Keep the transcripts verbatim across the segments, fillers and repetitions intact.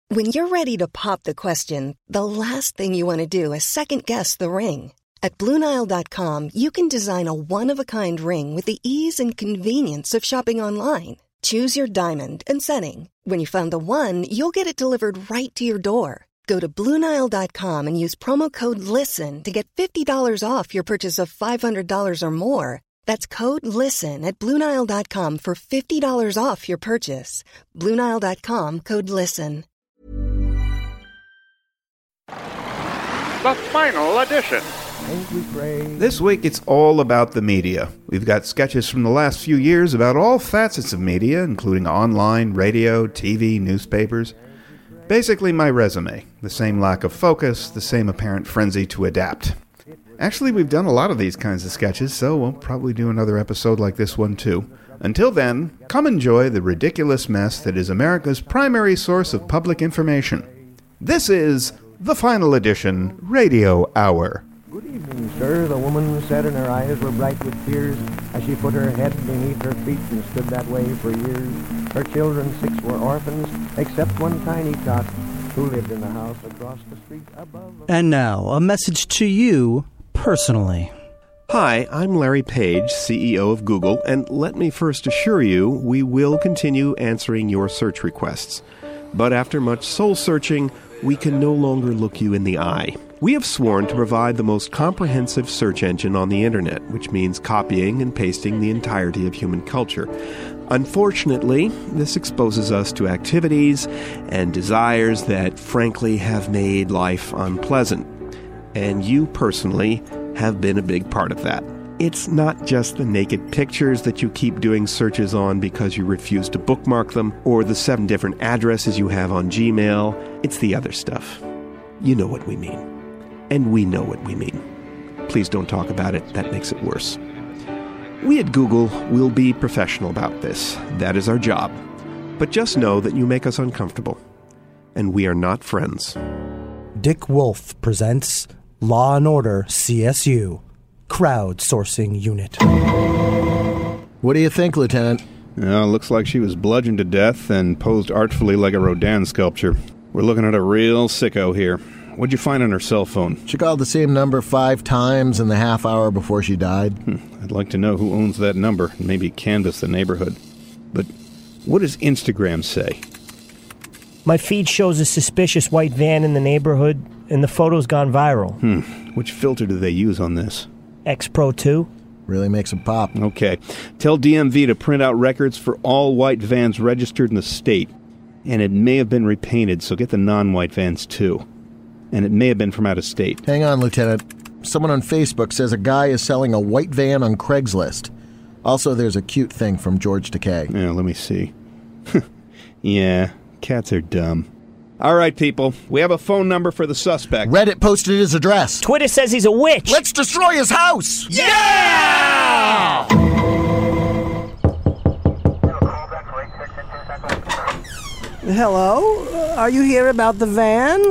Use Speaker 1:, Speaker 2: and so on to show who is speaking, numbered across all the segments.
Speaker 1: When you're ready to pop the question, the last thing you want to do is second-guess the ring. At Blue Nile dot com, you can design a one-of-a-kind ring with the ease and convenience of shopping online. Choose your diamond and setting. When you find the one, you'll get it delivered right to your door. Go to Blue Nile dot com and use promo code LISTEN to get fifty dollars off your purchase of five hundred dollars or more. That's code LISTEN at Blue Nile dot com for fifty dollars off your purchase. Blue Nile dot com, code LISTEN.
Speaker 2: The final edition.
Speaker 3: This week it's all about the media. We've got sketches from the last few years about all facets of media, including online, radio, T V, newspapers. Basically my resume. The same lack of focus, the same apparent frenzy to adapt. Actually, we've done a lot of these kinds of sketches, so we'll probably do another episode like this one too. Until then, come enjoy the ridiculous mess that is America's primary source of public information. This is the Final Edition Radio Hour.
Speaker 4: Good evening, sir. The woman said, and her eyes were bright with tears as she put her head beneath her feet and stood that way for years. Her children, six, were orphans, except one tiny tot who lived in the house across the street above.
Speaker 5: And now, a message to you personally.
Speaker 6: Hi, I'm Larry Page, C E O of Google, and let me first assure you we will continue answering your search requests. But after much soul-searching, we can no longer look you in the eye. We have sworn to provide the most comprehensive search engine on the internet, which means copying and pasting the entirety of human culture. Unfortunately, this exposes us to activities and desires that frankly have made life unpleasant. And you personally have been a big part of that. It's not just the naked pictures that you keep doing searches on because you refuse to bookmark them, or the seven different addresses you have on Gmail. It's the other stuff. You know what we mean. And we know what we mean. Please don't talk about it. That makes it worse. We at Google will be professional about this. That is our job. But just know that you make us uncomfortable. And we are not friends.
Speaker 5: Dick Wolf presents Law and Order C S U, Crowdsourcing Unit.
Speaker 7: What do you think, Lieutenant?
Speaker 3: Well, looks like she was bludgeoned to death and posed artfully like a Rodin sculpture. We're looking at a real sicko here. What'd you find on her cell phone?
Speaker 7: She called the same number five times in the half hour before she died.
Speaker 3: Hmm. I'd like to know who owns that number and maybe canvass the neighborhood. But what does Instagram say?
Speaker 8: My feed shows a suspicious white van in the neighborhood, and the photo's gone viral.
Speaker 3: Hmm. Which filter do they use on this?
Speaker 8: X Pro two.
Speaker 7: Really makes it pop.
Speaker 3: Okay. Tell D M V to print out records for all white vans registered in the state. And it may have been repainted, so get the non-white vans too. And it may have been from out of state.
Speaker 7: Hang on, Lieutenant. Someone on Facebook says a guy is selling a white van on Craigslist. Also, there's a cute thing from George Takei.
Speaker 3: Yeah, let me see. Yeah, cats are dumb. All right, people. We have a phone number for the suspect.
Speaker 7: Reddit posted his address.
Speaker 8: Twitter says he's a witch.
Speaker 7: Let's destroy his house!
Speaker 8: Yeah!
Speaker 9: Hello? Uh, are you here about the van?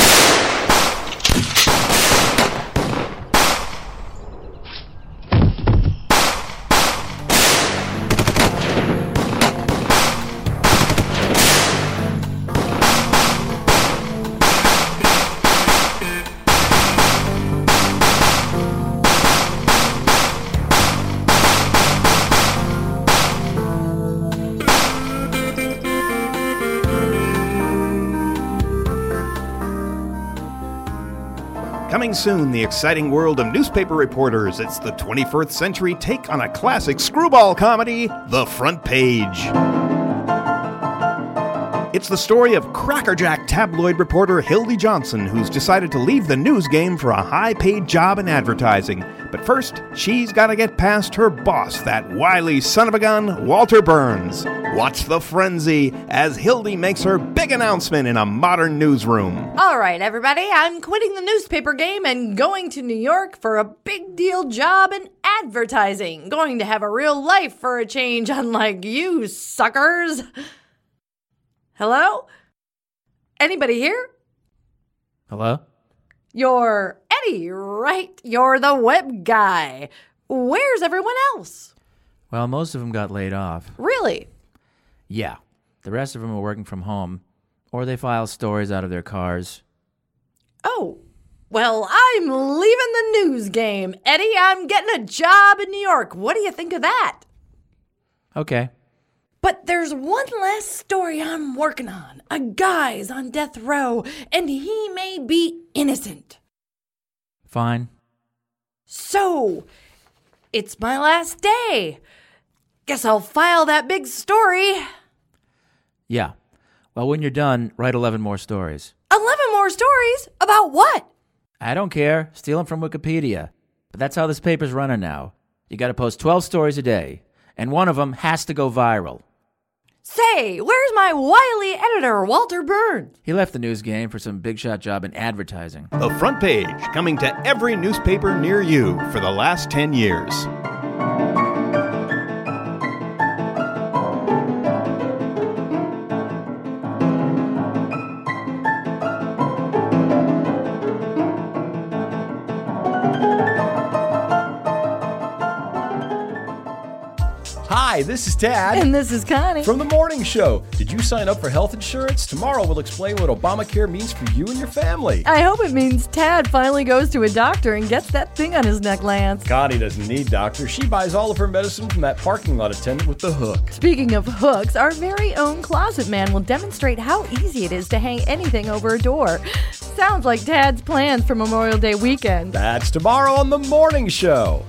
Speaker 3: Coming soon, the exciting world of newspaper reporters. It's the twenty-first century take on a classic screwball comedy, The Front Page. It's the story of crackerjack tabloid reporter Hildy Johnson, who's decided to leave the news game for a high-paid job in advertising. But first, she's got to get past her boss, that wily son of a gun, Walter Burns. Watch the frenzy as Hildy makes her big announcement in a modern newsroom.
Speaker 10: All right, everybody, I'm quitting the newspaper game and going to New York for a big deal job in advertising. Going to have a real life for a change, unlike you suckers. Hello? Anybody here?
Speaker 11: Hello?
Speaker 10: You're Eddie, right? You're the web guy. Where's everyone else?
Speaker 11: Well, most of them got laid off.
Speaker 10: Really?
Speaker 11: Yeah. The rest of them are working from home Or they file stories out of their cars.
Speaker 10: Oh, well, I'm leaving the news game. Eddie, I'm getting a job in New York. What do you think of that?
Speaker 11: Okay.
Speaker 10: But there's one last story I'm working on. A guy's on death row, and he may be innocent.
Speaker 11: Fine.
Speaker 10: So, it's my last day. Guess I'll file that big story.
Speaker 11: Yeah. Well, when you're done, write eleven more stories.
Speaker 10: eleven more stories? About what?
Speaker 11: I don't care. Steal them from Wikipedia. But that's how this paper's running now. You gotta post twelve stories a day, and one of them has to go viral.
Speaker 10: Say, where's my wily editor, Walter Burns?
Speaker 11: He left the news game for some big shot job in advertising.
Speaker 3: The Front Page, coming to every newspaper near you for the last ten years.
Speaker 12: Hi, this is Tad.
Speaker 10: And this is Connie.
Speaker 12: From The Morning Show. Did you sign up for health insurance? Tomorrow we'll explain what Obamacare means for you and your family.
Speaker 10: I hope it means Tad finally goes to a doctor and gets that thing on his neck, Lance.
Speaker 12: Connie doesn't need doctors. She buys all of her medicine from that parking lot attendant with the hook.
Speaker 10: Speaking of hooks, our very own closet man will demonstrate how easy it is to hang anything over a door. Sounds like Tad's plans for Memorial Day weekend.
Speaker 12: That's tomorrow on The Morning Show.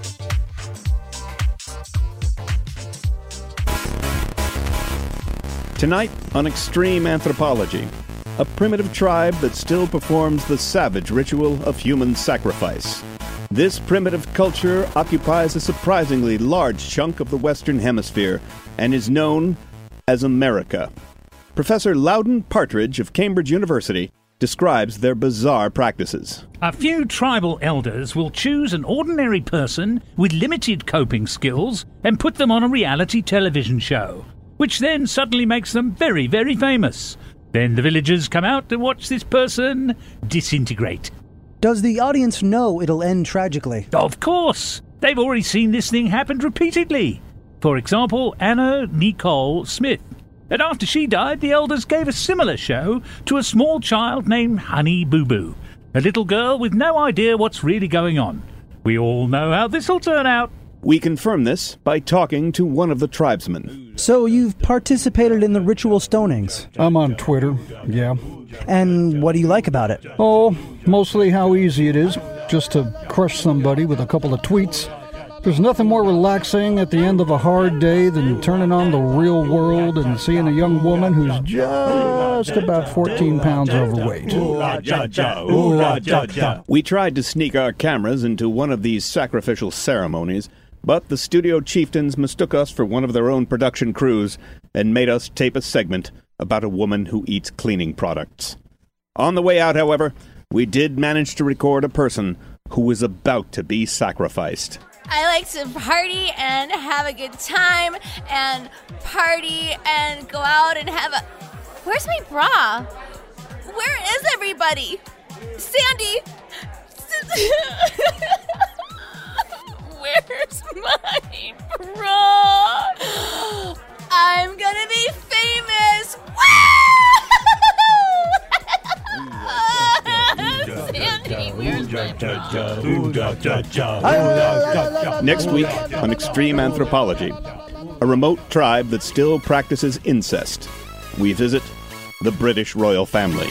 Speaker 6: Tonight on Extreme Anthropology, a primitive tribe that still performs the savage ritual of human sacrifice. This primitive culture occupies a surprisingly large chunk of the Western Hemisphere and is known as America. Professor Loudon Partridge of Cambridge University describes their bizarre practices.
Speaker 13: A few tribal elders will choose an ordinary person with limited coping skills and put them on a reality television show, which then suddenly makes them very, very famous. Then the villagers come out to watch this person disintegrate.
Speaker 14: Does the audience know it'll end tragically?
Speaker 13: Of course! They've already seen this thing happen repeatedly. For example, Anna Nicole Smith. And after she died, the elders gave a similar show to a small child named Honey Boo Boo, a little girl with no idea what's really going on. We all know how this'll turn out.
Speaker 6: We confirm this by talking to one of the tribesmen.
Speaker 14: So you've participated in the ritual stonings?
Speaker 15: I'm on Twitter, yeah.
Speaker 14: And what do you like about it?
Speaker 15: Oh, mostly how easy it is, just to crush somebody with a couple of tweets. There's nothing more relaxing at the end of a hard day than turning on the Real World and seeing a young woman who's just about fourteen pounds overweight.
Speaker 6: We tried to sneak our cameras into one of these sacrificial ceremonies, but the studio chieftains mistook us for one of their own production crews and made us tape a segment about a woman who eats cleaning products. On the way out, however, we did manage to record a person who was about to be sacrificed.
Speaker 16: I like to party and have a good time and party and go out and have a... Where's my bra? Where is everybody? Sandy! Where's my bra? I'm gonna be famous! Sandy, where's my bra?
Speaker 6: Next week on Extreme Anthropology, a remote tribe that still practices incest. We visit the British royal family.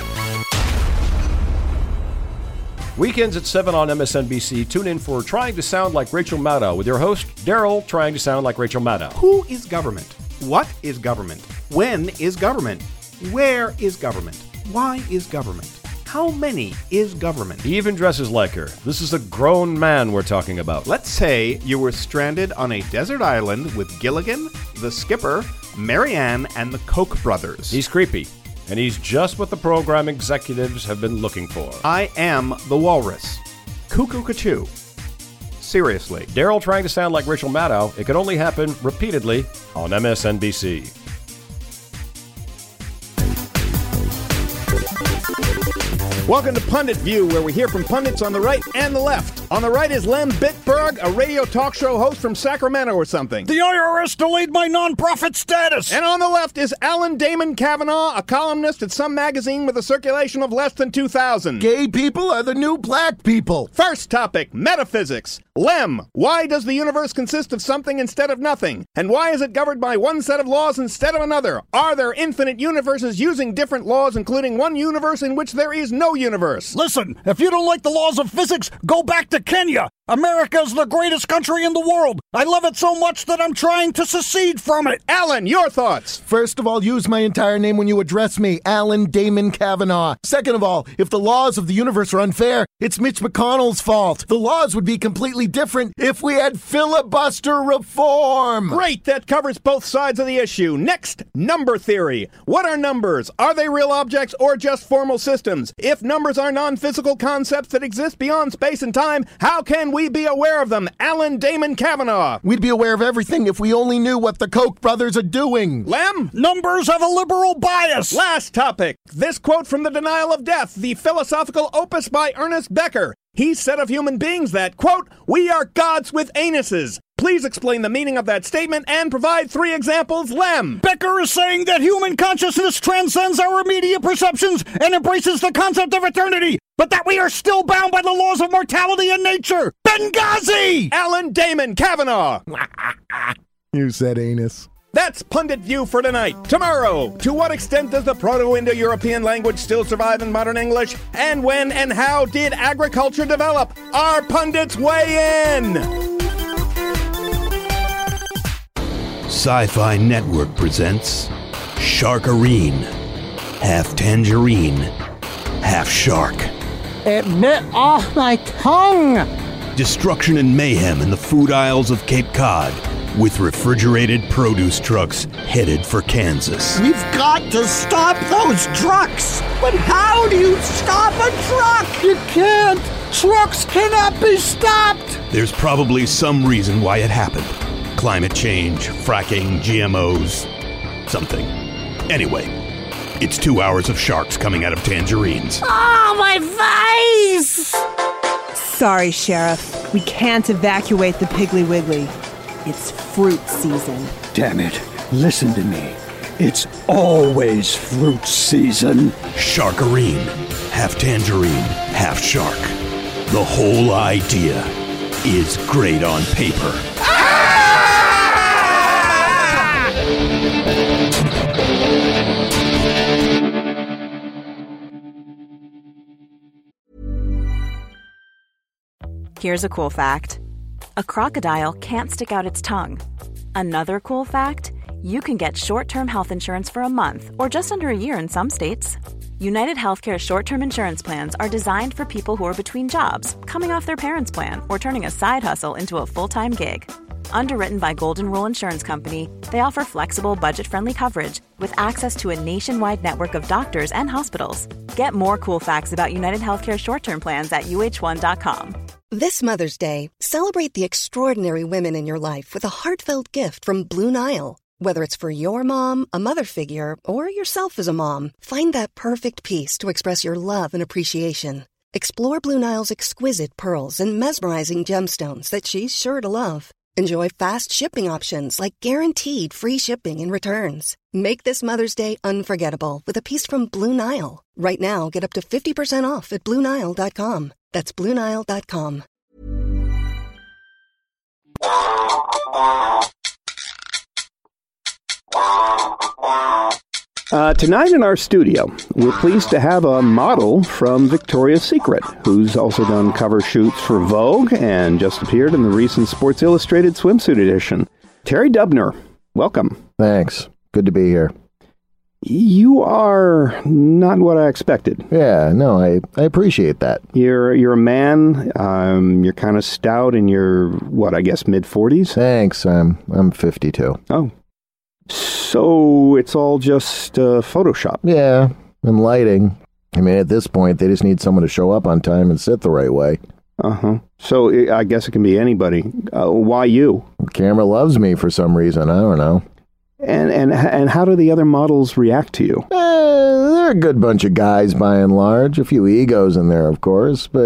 Speaker 12: Weekends at seven on M S N B C. Tune in for Trying to Sound Like Rachel Maddow with your host, Daryl, trying to sound like Rachel Maddow.
Speaker 17: Who is government? What is government? When is government? Where is government? Why is government? How many is government?
Speaker 12: He even dresses like her. This is a grown man we're talking about.
Speaker 17: Let's say you were stranded on a desert island with Gilligan, the skipper, Marianne, and the Koch brothers.
Speaker 12: He's creepy, and he's just what the program executives have been looking for.
Speaker 17: I am the walrus. Cuckoo-ca-choo. Seriously.
Speaker 12: Daryl trying to sound like Rachel Maddow. It could only happen repeatedly on M S N B C.
Speaker 6: Welcome to Pundit View, where we hear from pundits on the right and the left.
Speaker 17: On the right is Lem Bitburg, a radio talk show host from Sacramento or something.
Speaker 15: The I R S delayed my nonprofit status.
Speaker 17: And on the left is Alan Damon Kavanaugh, a columnist at some magazine with a circulation of less than two thousand.
Speaker 7: Gay people are the new black people.
Speaker 17: First topic, metaphysics. Lem, why does the universe consist of something instead of nothing? And why is it governed by one set of laws instead of another? Are there infinite universes using different laws, including one universe in which there is no universe?
Speaker 15: Listen, if you don't like the laws of physics, go back to Kenya. America's the greatest country in the world. I love it so much that I'm trying to secede from it.
Speaker 17: Alan, your thoughts?
Speaker 7: First of all, use my entire name when you address me, Alan Damon Kavanaugh. Second of all, if the laws of the universe are unfair, it's Mitch McConnell's fault. The laws would be completely different if we had filibuster reform.
Speaker 17: Great, that covers both sides of the issue. Next, number theory. What are numbers? Are they real objects or just formal systems? If numbers are non-physical concepts that exist beyond space and time, how can we be aware of them? Alan Damon Kavanaugh.
Speaker 7: We'd be aware of everything if we only knew what the Koch brothers are doing.
Speaker 17: Lem?
Speaker 15: Numbers have a liberal bias.
Speaker 17: Last topic. This quote from The Denial of Death, the philosophical opus by Ernest Becker. He said of human beings that, quote, we are gods with anuses. Please explain the meaning of that statement and provide three examples, Lem.
Speaker 15: Becker is saying that human consciousness transcends our immediate perceptions and embraces the concept of eternity, but that we are still bound by the laws of mortality and nature. Benghazi!
Speaker 17: Alan Damon Kavanaugh.
Speaker 7: You said anus.
Speaker 17: That's Pundit View for tonight. Tomorrow, to what extent does the Proto-Indo-European language still survive in modern English? And when and how did agriculture develop? Our pundits weigh in!
Speaker 18: Sci-Fi Network presents Sharkarine. Half tangerine, half shark.
Speaker 9: It bit off my tongue!
Speaker 18: Destruction and mayhem in the food aisles of Cape Cod, with refrigerated produce trucks headed for Kansas.
Speaker 9: We've got to stop those trucks! But how do you stop a truck? You can't! Trucks cannot be stopped!
Speaker 18: There's probably some reason why it happened. Climate change, fracking, G M Os, something. Anyway, it's two hours of sharks coming out of tangerines.
Speaker 9: Oh, my face!
Speaker 19: Sorry, Sheriff. We can't evacuate the Piggly Wiggly. It's fruit season.
Speaker 20: Damn it. Listen to me. It's always fruit season.
Speaker 18: Sharkarine. Half tangerine, half shark. The whole idea is great on paper.
Speaker 21: Here's a cool fact. A crocodile can't stick out its tongue. Another cool fact, you can get short-term health insurance for a month or just under a year in some states. United Healthcare short-term insurance plans are designed for people who are between jobs, coming off their parents' plan, or turning a side hustle into a full-time gig. Underwritten by Golden Rule Insurance Company, they offer flexible, budget-friendly coverage with access to a nationwide network of doctors and hospitals. Get more cool facts about United Healthcare short-term plans at U H one dot com.
Speaker 1: This Mother's Day, celebrate the extraordinary women in your life with a heartfelt gift from Blue Nile. Whether it's for your mom, a mother figure, or yourself as a mom, find that perfect piece to express your love and appreciation. Explore Blue Nile's exquisite pearls and mesmerizing gemstones that she's sure to love. Enjoy fast shipping options like guaranteed free shipping and returns. Make this Mother's Day unforgettable with a piece from Blue Nile. Right now, get up to fifty percent off at Blue Nile dot com. That's Blue Nile dot com.
Speaker 17: Uh, tonight in our studio, we're pleased to have a model from Victoria's Secret, who's also done cover shoots for Vogue and just appeared in the recent Sports Illustrated swimsuit edition. Terry Dubner, welcome.
Speaker 7: Thanks. Good to be here.
Speaker 17: You are not what I expected.
Speaker 7: Yeah, no, I, I appreciate that.
Speaker 17: You're you're a man. Um, you're kind of stout in your, what, I guess, mid-forties?
Speaker 7: Thanks. I'm I'm fifty-two.
Speaker 17: Oh. So it's all just uh, Photoshop?
Speaker 7: Yeah, and lighting. I mean, at this point, they just need someone to show up on time and sit the right way.
Speaker 17: Uh-huh. So I guess it can be anybody. Uh, why you?
Speaker 7: The camera loves me for some reason. I don't know.
Speaker 17: And and and how do the other models react to you?
Speaker 7: Uh, they're a good bunch of guys by and large. A few egos in there, of course, but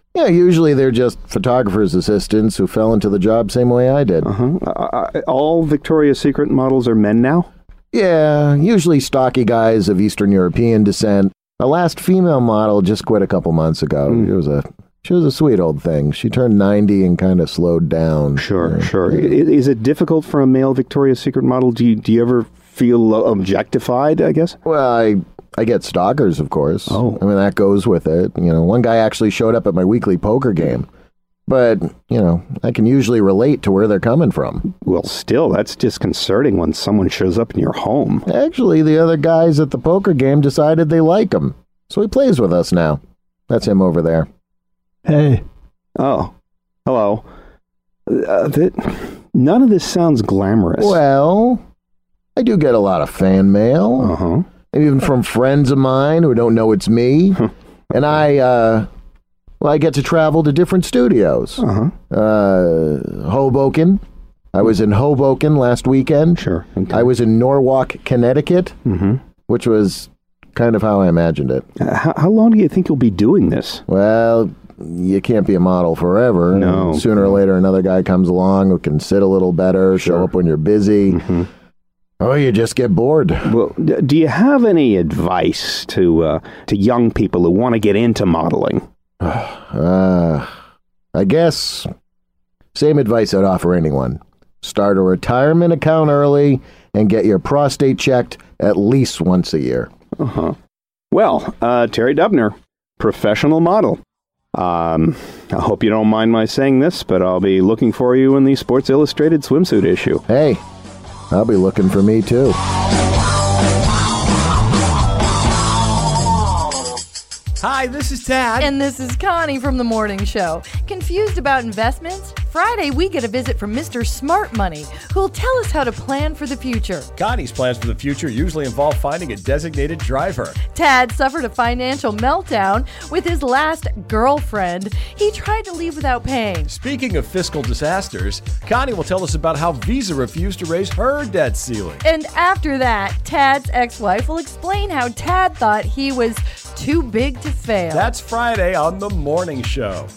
Speaker 7: Yeah, usually they're just photographers' assistants who fell into the job same way I did.
Speaker 6: Uh-huh. Uh, all Victoria's Secret models are men now?
Speaker 7: Yeah, usually stocky guys of Eastern European descent. The last female model just quit a couple months ago. Mm. It was a... She was a sweet old thing. She turned ninety and kind of slowed down.
Speaker 6: Sure,
Speaker 7: yeah.
Speaker 6: sure. Is it difficult for a male Victoria's Secret model? Do you, do you ever feel objectified, I guess?
Speaker 7: Well, I I get stalkers, of course.
Speaker 6: Oh.
Speaker 7: I mean, that goes with it. You know, one guy actually showed up at my weekly poker game. But, you know, I can usually relate to where they're coming from.
Speaker 6: Well, still, that's disconcerting when someone shows up in your home.
Speaker 7: Actually, the other guys at the poker game decided they like him. So he plays with us now. That's him over there.
Speaker 6: Hey. Oh. Hello. Uh, that, none of this sounds glamorous.
Speaker 7: Well, I do get a lot of fan mail.
Speaker 6: Uh-huh.
Speaker 7: Even from friends of mine who don't know it's me. And I, uh... Well, I get to travel to different studios.
Speaker 6: Uh-huh.
Speaker 7: Uh, Hoboken. I was in Hoboken last weekend.
Speaker 6: Sure. Okay.
Speaker 7: I was in Norwalk, Connecticut,
Speaker 6: mm-hmm.
Speaker 7: which was kind of how I imagined it.
Speaker 6: Uh, how, how long do you think you'll be doing this?
Speaker 7: Well, you can't be a model forever.
Speaker 6: No.
Speaker 7: Sooner or later, another guy comes along who can sit a little better,
Speaker 6: Sure.
Speaker 7: show up when you're busy.
Speaker 6: Mm-hmm.
Speaker 7: Or you just get bored.
Speaker 6: Well, do you have any advice to uh, to young people who want to get into modeling?
Speaker 7: uh, I guess same advice I'd offer anyone. Start a retirement account early and get your prostate checked at least once a year.
Speaker 6: Uh-huh. Well, uh, Terry Dubner, professional model. Um, I hope you don't mind my saying this, but I'll be looking for you in the Sports Illustrated swimsuit issue.
Speaker 7: Hey, I'll be looking for me too.
Speaker 2: Hi, this is Tad.
Speaker 10: And this is Connie from The Morning Show. Confused about investments? Friday, we get a visit from Mister Smart Money, who'll tell us how to plan for the future.
Speaker 12: Connie's plans for the future usually involve finding a designated driver.
Speaker 10: Tad suffered a financial meltdown with his last girlfriend. He tried to leave without paying.
Speaker 12: Speaking of fiscal disasters, Connie will tell us about how Visa refused to raise her debt ceiling.
Speaker 10: And after that, Tad's ex-wife will explain how Tad thought he was too big to fail.
Speaker 12: That's Friday on The Morning Show.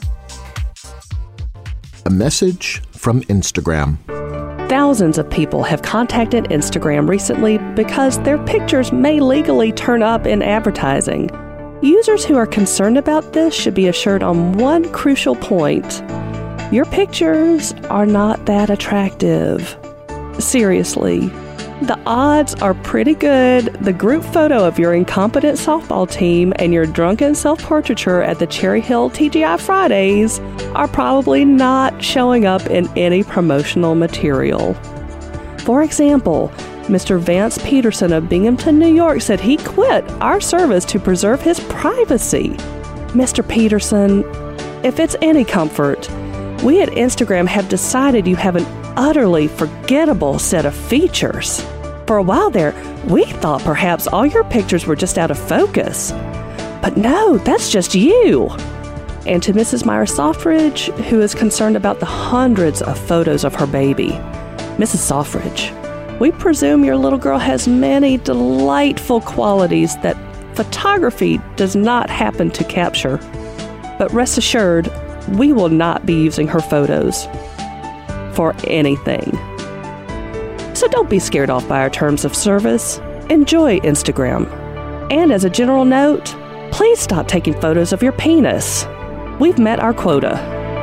Speaker 7: A message from Instagram.
Speaker 22: Thousands of people have contacted Instagram recently because their pictures may legally turn up in advertising. Users who are concerned about this should be assured on one crucial point. Your pictures are not that attractive. Seriously. The odds are pretty good the group photo of your incompetent softball team and your drunken self-portraiture at the Cherry Hill T G I Fridays are probably not showing up in any promotional material. For example, Mister Vance Peterson of Binghamton, New York said he quit our service to preserve his privacy. Mister Peterson, if it's any comfort, we at Instagram have decided you have an utterly forgettable set of features. For a while there, we thought perhaps all your pictures were just out of focus. But no, that's just you. And to Missus Myra Softridge, who is concerned about the hundreds of photos of her baby. Missus Softridge, we presume your little girl has many delightful qualities that photography does not happen to capture. But rest assured, we will not be using her photos for anything. So don't be scared off by our terms of service. Enjoy Instagram. And as a general note, please stop taking photos of your penis. We've met our quota.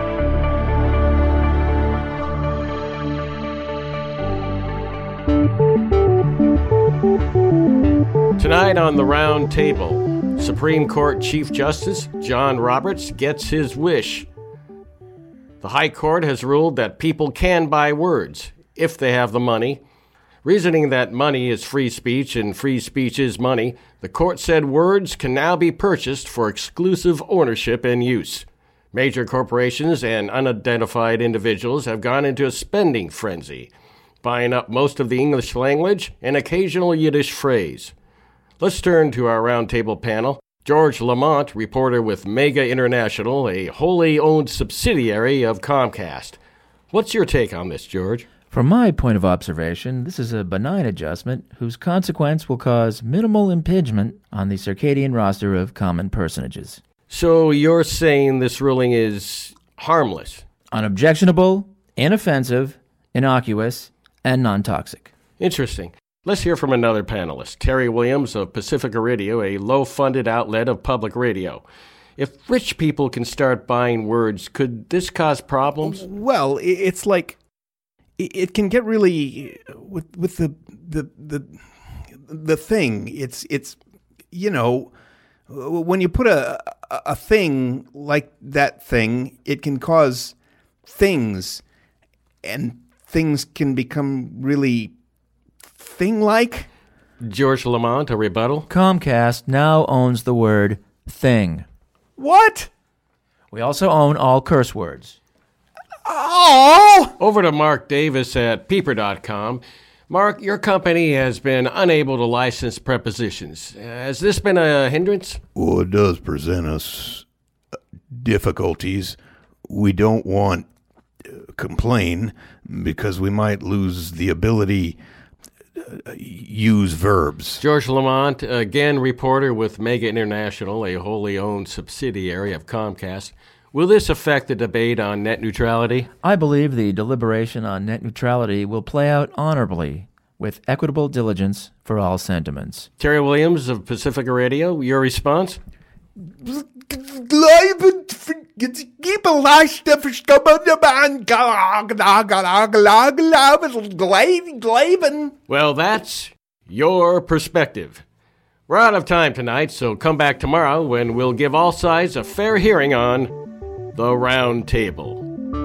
Speaker 12: Tonight on the Round Table, Supreme Court Chief Justice John Roberts gets his wish. The High Court has ruled that people can buy words if they have the money. Reasoning that money is free speech and free speech is money, the court said words can now be purchased for exclusive ownership and use. Major corporations and unidentified individuals have gone into a spending frenzy, buying up most of the English language and occasional Yiddish phrase. Let's turn to our roundtable panel. George Lamont, reporter with Mega International, a wholly owned subsidiary of Comcast. What's your take on this, George?
Speaker 11: From my point of observation, this is a benign adjustment whose consequence will cause minimal impingement on the circadian roster of common personages.
Speaker 12: So you're saying this ruling is harmless?
Speaker 11: Unobjectionable, inoffensive, innocuous, and non-toxic.
Speaker 12: Interesting. Let's hear from another panelist, Terry Williams of Pacifica Radio, a low-funded outlet of public radio. If rich people can start buying words, could this cause problems?
Speaker 3: Well, it's like it can get really with with the the the the thing. It's it's you know, when you put a a thing like that thing, it can cause things, and things can become really thing-like.
Speaker 12: George Lamont, a rebuttal.
Speaker 11: Comcast now owns the word thing.
Speaker 3: What?
Speaker 11: We also own all curse words.
Speaker 12: Oh! Over to Mark Davis at peeper dot com. Mark, your company has been unable to license prepositions. Has this been a hindrance?
Speaker 18: Well, it does present us difficulties. We don't want to complain because we might lose the ability to use verbs.
Speaker 12: George Lamont, again reporter with Mega International, a wholly owned subsidiary of Comcast. Will this affect the debate on net neutrality?
Speaker 11: I believe the deliberation on net neutrality will play out honorably with equitable diligence for all sentiments.
Speaker 12: Terry Williams of Pacifica Radio, your response? Well, that's your perspective. We're out of time tonight, so come back tomorrow when we'll give all sides a fair hearing on The Round Table.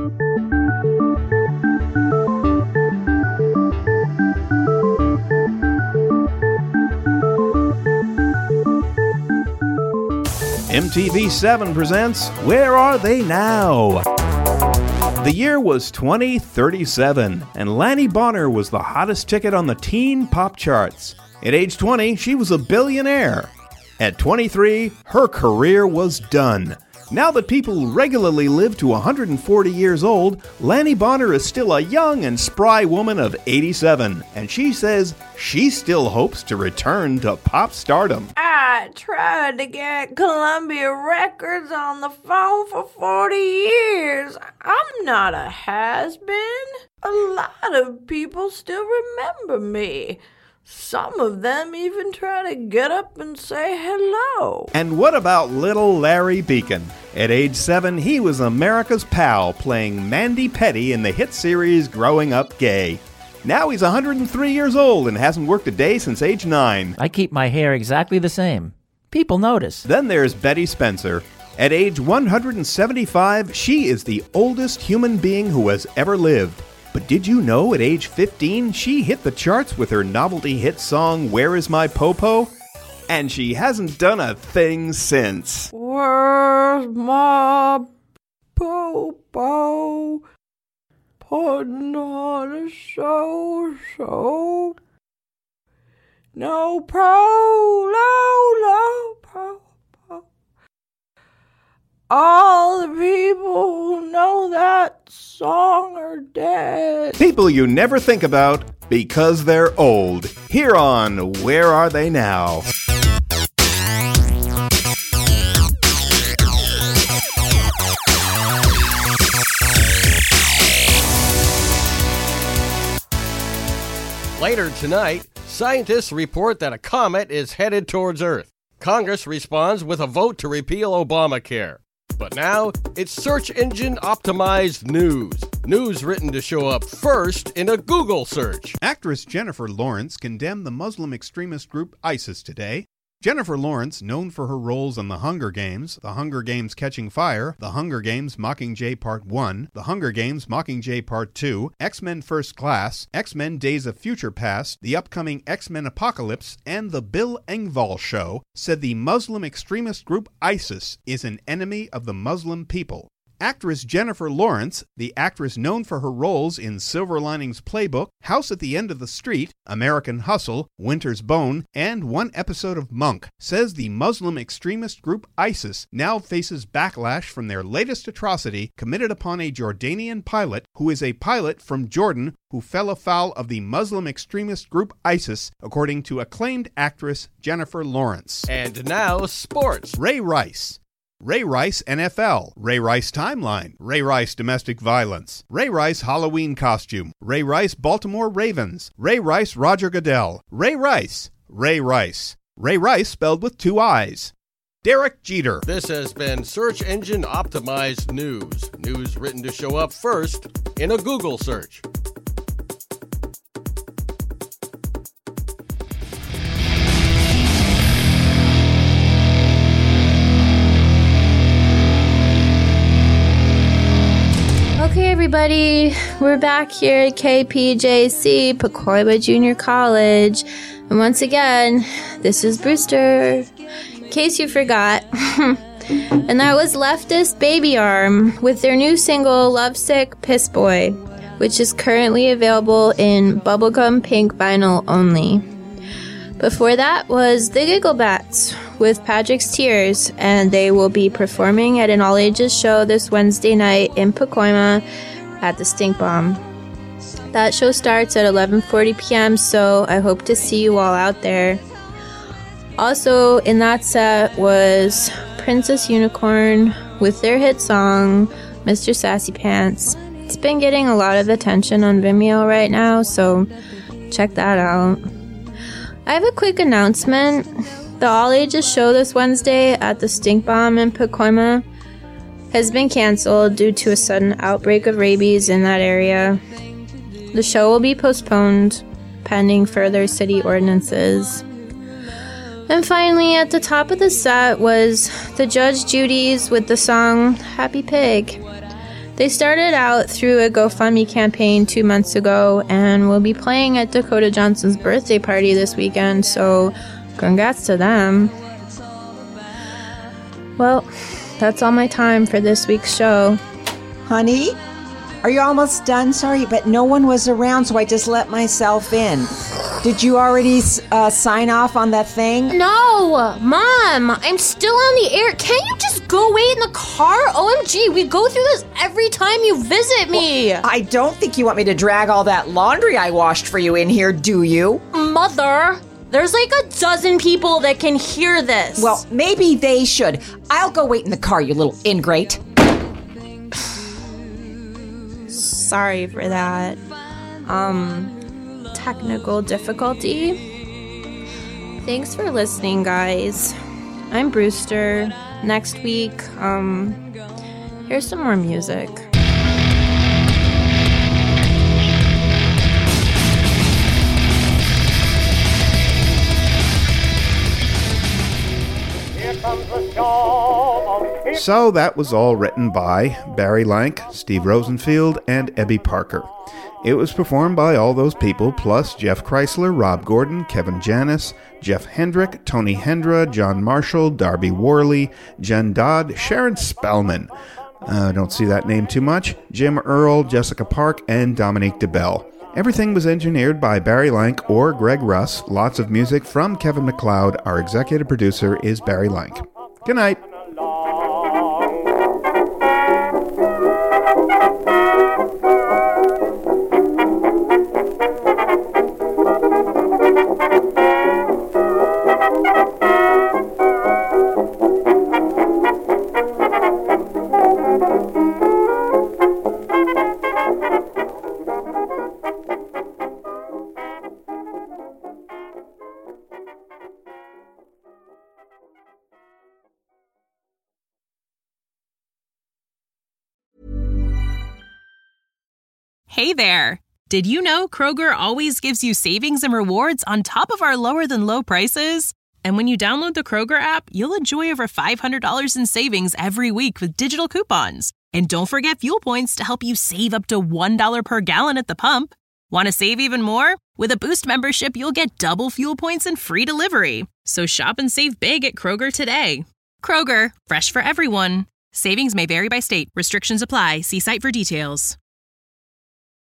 Speaker 3: M T V seven presents Where Are They Now? The year was twenty thirty-seven, and Lanny Bonner was the hottest ticket on the teen pop charts. At age twenty, she was a billionaire. At twenty-three, her career was done. Now that people regularly live to one hundred forty years old, Lanny Bonner is still a young and spry woman of eighty-seven, and she says she still hopes to return to pop stardom.
Speaker 10: I tried to get Columbia Records on the phone for forty years. I'm not a has-been. A lot of people still remember me. Some of them even try to get up and say hello.
Speaker 3: And what about little Larry Beacon? At age seven, he was America's pal, playing Mandy Petty in the hit series Growing Up Gay. Now he's one hundred three years old and hasn't worked a day since age nine.
Speaker 11: I keep my hair exactly the same. People notice.
Speaker 3: Then there's Betty Spencer. At age one hundred seventy-five, she is the oldest human being who has ever lived. But did you know at age fifteen, she hit the charts with her novelty hit song, Where Is My Popo? And she hasn't done a thing since.
Speaker 10: Where's my popo? Putting on a show, show. No pro, no, no pro. All the people who know that song are dead.
Speaker 3: People you never think about because they're old. Here on Where Are They Now?
Speaker 12: Later tonight, scientists report that a comet is headed towards Earth. Congress responds with a vote to repeal Obamacare. But now, it's search engine optimized news. News written to show up first in a Google search.
Speaker 3: Actress Jennifer Lawrence condemned the Muslim extremist group ISIS today. Jennifer Lawrence, known for her roles on The Hunger Games, The Hunger Games Catching Fire, The Hunger Games Mockingjay Part one, The Hunger Games Mockingjay Part two, X-Men First Class, X-Men Days of Future Past, the upcoming X-Men Apocalypse, and The Bill Engvall Show, said the Muslim extremist group ISIS is an enemy of the Muslim people. Actress Jennifer Lawrence, the actress known for her roles in Silver Linings Playbook, House at the End of the Street, American Hustle, Winter's Bone, and one episode of Monk, says the Muslim extremist group ISIS now faces backlash from their latest atrocity committed upon a Jordanian pilot who is a pilot from Jordan who fell afoul of the Muslim extremist group ISIS, according to acclaimed actress Jennifer Lawrence.
Speaker 12: And now, sports.
Speaker 3: Ray Rice. Ray Rice N F L, Ray Rice Timeline, Ray Rice Domestic Violence, Ray Rice Halloween Costume, Ray Rice Baltimore Ravens, Ray Rice Roger Goodell, Ray Rice, Ray Rice, Ray Rice spelled with two I's. Derek Jeter.
Speaker 12: This has been Search Engine Optimized News. News written to show up first in a Google search.
Speaker 4: Okay, everybody, we're back here at K P J C, Pacoima Junior College. And once again, this is Brewster. In case you forgot. And that was Leftist Baby Arm with their new single, Lovesick Piss Boy, which is currently available in bubblegum pink vinyl only. Before that was The Gigglebats with Patrick's Tears, and they will be performing at an all-ages show this Wednesday night in Pacoima at the Stink Bomb. That show starts at eleven forty p.m., so I hope to see you all out there. Also in that set was Princess Unicorn with their hit song, Mister Sassy Pants. It's been getting a lot of attention on Vimeo right now, so check that out. I have a quick announcement. The all-ages show this Wednesday at the Stink Bomb in Pacoima has been canceled due to a sudden outbreak of rabies in that area. The show will be postponed pending further city ordinances. And finally, at the top of the set was the Judge Judy's with the song Happy Pig. They started out through a GoFundMe campaign two months ago and will be playing at Dakota Johnson's birthday party this weekend, so congrats to them. Well, that's all my time for this week's show.
Speaker 5: Honey, are you almost done? Sorry, but no one was around, so I just let myself in. Did you already uh, sign off on that thing?
Speaker 4: No! Mom! I'm still on the air. Can't you just go wait in the car? O M G, we go through this every time you visit me!
Speaker 5: Well, I don't think you want me to drag all that laundry I washed for you in here, do you?
Speaker 4: Mother! There's like a dozen people that can hear this.
Speaker 5: Well, maybe they should. I'll go wait in the car, you little ingrate.
Speaker 4: Sorry for that. Um... Technical difficulty. Thanks for listening, guys. I'm Brewster. Next week, um, here's some more music.
Speaker 3: So that was all written by Barry Lank, Steve Rosenfield, and Ebby Parker. It was performed by all those people, plus Jeff Chrysler, Rob Gordon, Kevin Janis, Jeff Hendrick, Tony Hendra, John Marshall, Darby Worley, Jen Dodd, Sharon Spellman. I uh, don't see that name too much. Jim Earl, Jessica Park, and Dominique DeBell. Everything was engineered by Barry Lank or Greg Russ. Lots of music from Kevin MacLeod. Our executive producer is Barry Lank. Good night.
Speaker 23: Hey there! Did you know Kroger always gives you savings and rewards on top of our lower-than-low prices? And when you download the Kroger app, you'll enjoy over five hundred dollars in savings every week with digital coupons. And don't forget fuel points to help you save up to one dollar per gallon at the pump. Want to save even more? With a Boost membership, you'll get double fuel points and free delivery. So shop and save big at Kroger today. Kroger, fresh for everyone. Savings may vary by state. Restrictions apply. See site for details.